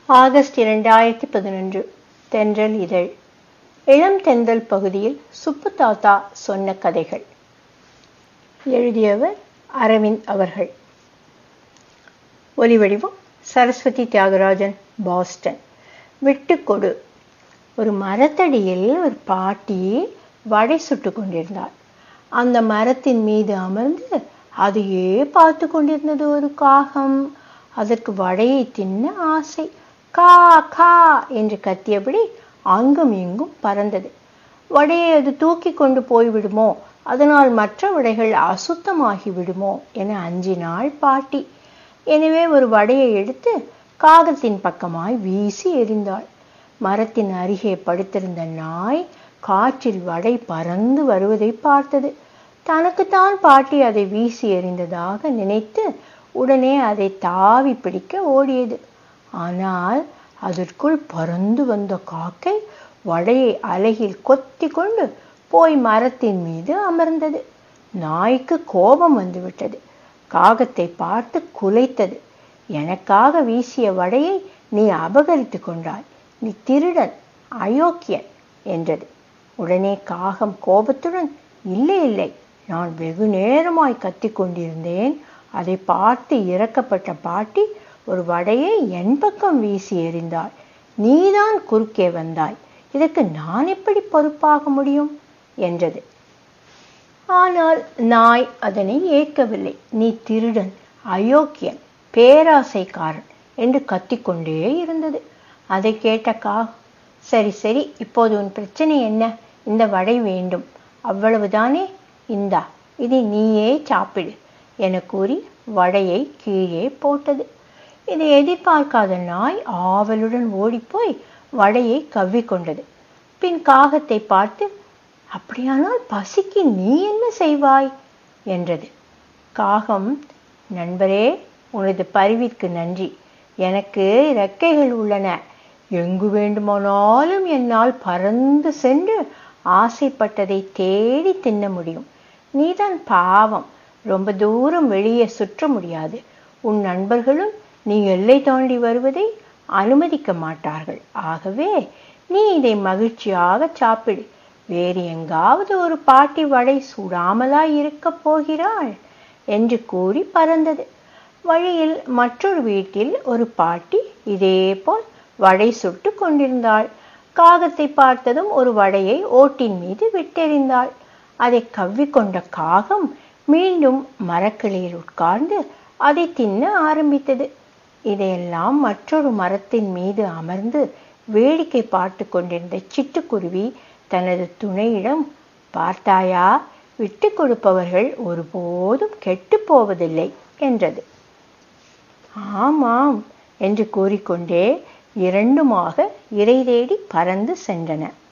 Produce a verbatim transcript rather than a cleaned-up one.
August இரண்டாயிரத்தி பதினொன்று. தென்றல் இதழ். இளம் தென்றல் பகுதியில் சுப்பு தாத்தா சொன்ன கதைகள். எழுதியவர் அரவிந்த் அவர்கள். ஒலிவடிவம் சரஸ்வதி தியாகராஜன், பாஸ்டன். விட்டுக்கொடு. ஒரு மரத்தடியில் ஒரு பாட்டி வடை சுட்டு கொண்டிருந்தாள். அந்த மரத்தின் மீது அமர்ந்து அதையே பார்த்து கொண்டிருந்தது ஒரு காகம். அதற்கு வடையை தின்ன ஆசை. கா கா என்று கத்தியபடி அங்கும் இங்கும் பறந்தது. வடையை அது தூக்கி கொண்டு போய்விடுமோ, அதனால் மற்ற வடைகள் அசுத்தமாகி விடுமோ என அஞ்சினாள் பாட்டி. எனவே ஒரு வடையை எடுத்து காகத்தின் பக்கமாய் வீசி எறிந்தாள். மரத்தின் அருகே படுத்திருந்த நாய் காற்றில் வடை பறந்து வருவதை பார்த்தது. தனக்குத்தான் பாட்டி அதை வீசி எறிந்ததாக நினைத்து உடனே அதை தாவி பிடிக்க ஓடியது. ஆனால் அதற்குள் பறந்து வந்த காக்கை வடையை அலகில் கொத்தி கொண்டு போய் மரத்தின் மீது அமர்ந்தது. நாய்க்கு கோபம் வந்துவிட்டது. காகத்தை பார்த்து குலைத்தது. எனக்காக வீசிய வடையை நீ அபகரித்து கொண்டாய், நீ திருடன், அயோக்கியன் என்றது. உடனே காகம் கோபத்துடன், இல்லை இல்லை, நான் வெகு நேரமாய் கத்தி கொண்டிருந்தேன். அதை பார்த்து இறக்கப்பட்ட பாட்டி ஒரு வடையை என் பக்கம் வீசி எறிந்தாள். நீதான் குறுக்கே வந்தாய், இதற்கு நான் எப்படி பொறுப்பாக முடியும் என்றது. ஆனால் நாய் அதனை ஏற்கவில்லை. நீ திருடன், அயோக்கியன், பேராசைக்காரன் என்று கத்திக்கொண்டே இருந்தது. அதை கேட்ட காகம், சரி சரி, இப்போது உன் பிரச்சனை என்ன? இந்த வடை வேண்டும், அவ்வளவுதானே, இந்தா, இதை நீயே சாப்பிடு என கூறி வடையை கீழே போட்டது. இதை எதிர்பார்க்காத நாய் ஆவலுடன் ஓடிப்போய் வடையை கவ்விக்கொண்டது. பின் காகத்தை பார்த்து, அப்படியானால் பசிக்கு நீ என்ன செய்வாய் என்றது. காகம், நண்பரே, உனது பரிவிற்கு நன்றி. எனக்கு இறக்கைகள் உள்ளன. எங்கு வேண்டுமானாலும் என்னால் பறந்து சென்று ஆசைப்பட்டதை தேடி தின்ன முடியும். நீதான் பாவம், ரொம்ப தூரம் வெளியே சுற்ற முடியாது. உன் நண்பர்களும் நீ எல்லை தாண்டி வருவதை அனுமதிக்க மாட்டார்கள். ஆகவே நீ இதை மகிழ்ச்சியாக சாப்பிடு. வேறு எங்காவது ஒரு பாட்டி வடை சுடாமலாய் இருக்க போகிறாள் என்று கூறி பறந்தது. வழியில் மற்றொரு வீட்டில் ஒரு பாட்டி இதேபோல் வடை சுட்டு கொண்டிருந்தாள். காகத்தை பார்த்ததும் ஒரு வடையை ஓட்டின் மீது விட்டெறிந்தாள். அதை கவ்விக்கொண்ட காகம் மீண்டும் மரக்கிளையில் உட்கார்ந்து அதை தின்ன ஆரம்பித்தது. இதையெல்லாம் மற்றொரு மரத்தின் மீது அமர்ந்து வேடிக்கை பார்த்து கொண்டிருந்த சிட்டுக்குருவி தனது துணையிடம், பார்த்தாயா, விட்டு கொடுப்பவர்கள் ஒருபோதும் கெட்டு போவதில்லை என்றது. ஆமாம் என்று கூறிக்கொண்டே இரண்டுமாக இரை தேடி பறந்து சென்றன.